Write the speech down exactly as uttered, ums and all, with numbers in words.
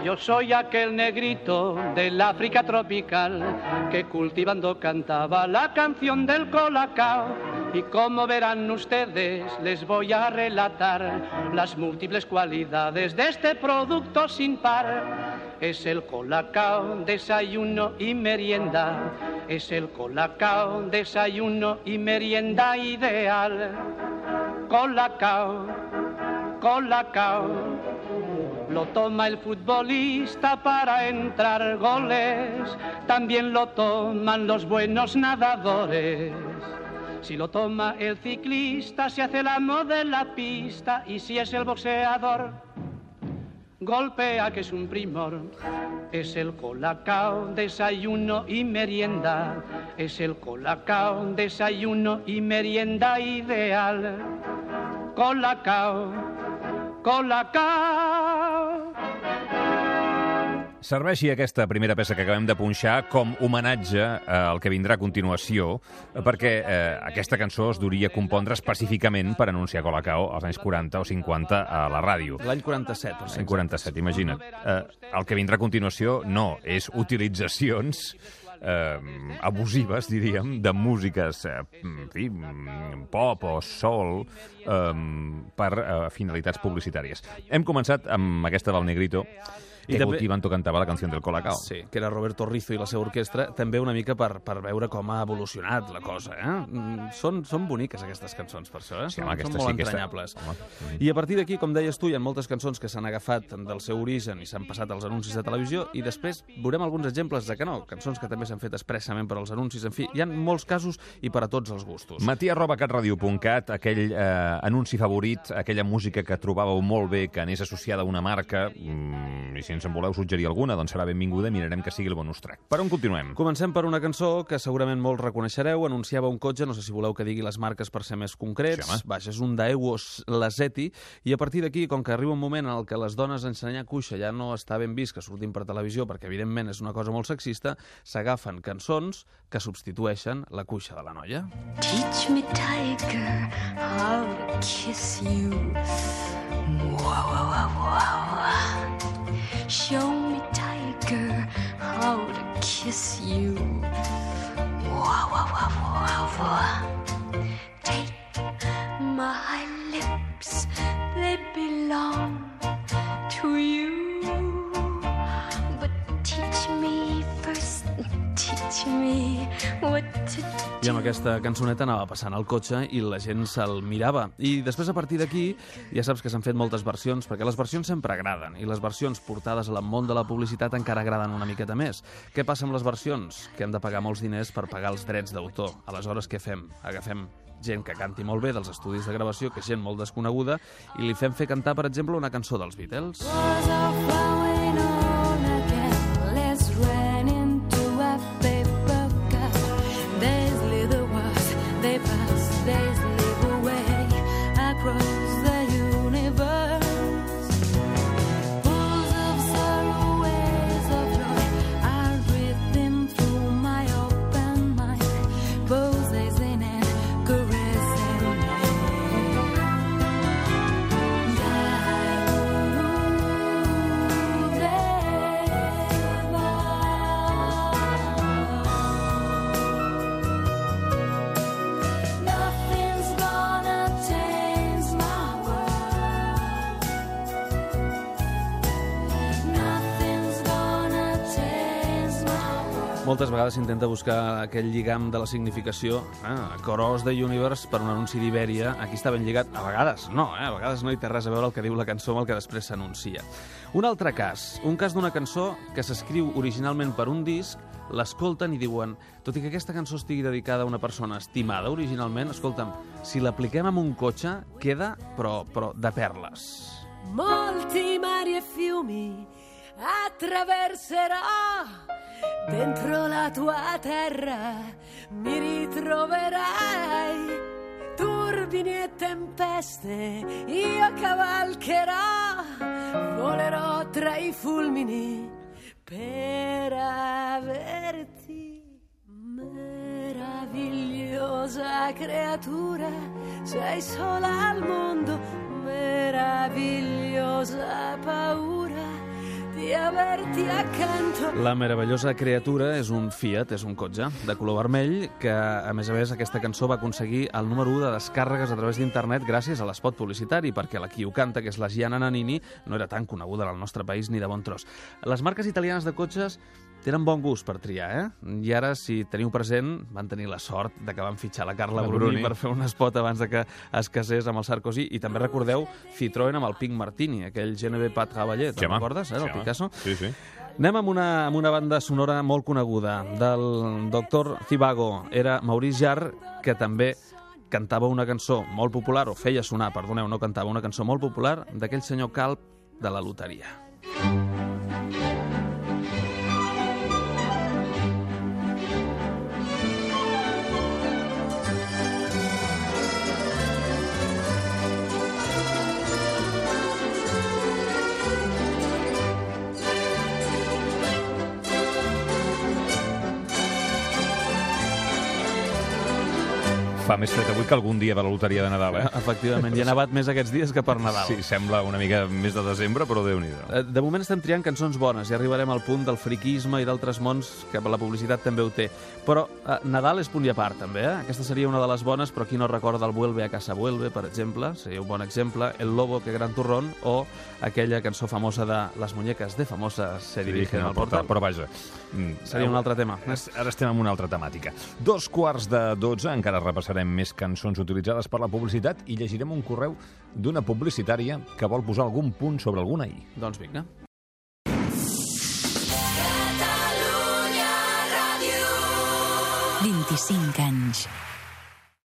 yo soy aquel negrito del África tropical que cultivando cantaba la canción del colacao. Y como verán ustedes, les voy a relatar las múltiples cualidades de este producto sin par. Es el colacao, desayuno y merienda. Es el colacao, desayuno y merienda ideal. Colacao, colacao. Lo toma el futbolista para entrar goles. También lo toman los buenos nadadores. Si lo toma el ciclista, se hace el amo de la pista. Y si es el boxeador, golpea que es un primor. Es el colacao, desayuno y merienda. Es el colacao, desayuno y merienda ideal. Colacao, colacao. Serveixi aquesta primera peça que acabem de punxar com homenatge al que vindrà a continuació, perquè eh, aquesta cançó es duria a compondre específicament per anunciar Colacao als anys quaranta o cinquanta a la ràdio. L'any quaranta-set, per ser L'any quaranta-set, imagina't. Eh, el que vindrà a continuació no, és utilitzacions eh, abusives, diríem, de músiques eh, en fi, pop o soul eh, per eh, finalitats publicitàries. Hem començat amb aquesta del Negrito, que també cultivando cantava la canció del Colacao. Sí, que era Roberto Rizzo i la seva orquestra, també una mica per, per veure com ha evolucionat la cosa. Eh? Són, són boniques aquestes cançons, per això. Eh? Sí, home, són, són molt sí, entranyables. Aquesta... I a partir d'aquí, com deies tu, hi ha moltes cançons que s'han agafat del seu origen i s'han passat als anuncis de televisió, i després veurem alguns exemples de que no, cançons que també s'han fet expressament per als anuncis. En fi, hi ha molts casos i per a tots els gustos. Matí arroba catradio punt cat, aquell eh, anunci favorit, aquella música que trobàveu molt bé, que anés associada a una marca, mmm, i si ens en voleu suggerir alguna, doncs serà benvinguda i mirarem que sigui el bonus track. Per on continuem? Comencem per una cançó que segurament molts reconeixereu. Anunciava un cotxe, no sé si voleu que digui les marques per ser més concrets. Sí, Vaja, és un Daewoo Lazetti, i a partir d'aquí, com que arriba un moment en què les dones ensenyar cuixa ja no està ben vist que surtin per televisió, perquè evidentment és una cosa molt sexista, s'agafen cançons que substitueixen la cuixa de la noia. Teach me, tiger, how to kiss you. Wow, wow, wow, wow. Show me, tiger, how to kiss you. Wow, wow, wow, wow, wow. Take my lips, they belong to you. But teach me first, teach me what to do. I amb aquesta cançoneta anava passant al cotxe i la gent se'l mirava. I després, a partir d'aquí, ja saps que s'han fet moltes versions, perquè les versions sempre agraden, i les versions portades al món de la publicitat encara agraden una miqueta més. Què passa amb les versions? Que hem de pagar molts diners per pagar els drets d'autor. Aleshores, què fem? Agafem gent que canti molt bé dels estudis de gravació, que és gent molt desconeguda, i li fem fer cantar, per exemple, una cançó dels Beatles. Moltes vegades s'intenta buscar aquell lligam de la significació, eh? Across the Universe per un anunci d'Ibèria. Aquí està ben lligat. A vegades no, eh? A vegades no hi té res a veure el que diu la cançó amb el que després s'anuncia. Un altre cas, un cas d'una cançó que s'escriu originalment per un disc, l'escolten i diuen, tot i que aquesta cançó estigui dedicada a una persona estimada originalment, escolta'm, si l'apliquem amb un cotxe, queda, però, però de perles. Molti mari e fiumi attraverserò, dentro la tua terra mi ritroverai, turbini e tempeste io cavalcherò, volerò tra i fulmini per averti. Meravigliosa creatura, sei sola al mondo, meravigliosa paura di di averti accanto. La meravellosa criatura és un Fiat, és un cotxe de color vermell, que, a més a més, aquesta cançó va aconseguir el número u de descàrregues a través d'internet gràcies a l'espot publicitari, perquè la qui ho canta, que és la Gianna Nannini, no era tan coneguda en el nostre país ni de bon tros. Les marques italianes de cotxes tenen bon gust per triar, eh? I ara, si teniu present, van tenir la sort de que van fitxar la Carla La Bruni, Bruni per fer un spot abans de que es casés amb el Sarkozy. I també recordeu Citroën amb el Pink Martini, aquell G N V Pas Cavalier, te'n recordes, eh, del Picasso? Sí, sí. Anem amb una, amb una banda sonora molt coneguda del doctor Zivago. Era Maurice Jarre, que també cantava una cançó molt popular, o feia sonar, perdoneu, no cantava, una cançó molt popular d'aquell senyor calb de la loteria. Fa més fred avui que algun dia de la loteria de Nadal, eh? Efectivament, hi ha nevat més aquests dies que per Nadal. Sí, sembla una mica més de desembre, però Déu-n'hi-do. De moment estem triant cançons bones i arribarem al punt del friquisme i d'altres mons que la publicitat també ho té. Però eh, Nadal és punt i a part, també, eh? Aquesta seria una de les bones, però qui no recorda el Vuelve a casa vuelve, per exemple, seria un bon exemple, El lobo que gran turrón, o aquella cançó famosa de Les muñeques de famosa se dirigen al portal. Però vaja... Seria un altre tema. Ara estem en una altra temàtica. Dos quarts de dotze, encara repassarem més cançons utilitzades per la publicitat i llegirem un correu d'una publicitària que vol posar algun punt sobre alguna i. Doncs vinga. vint-i-cinc anys.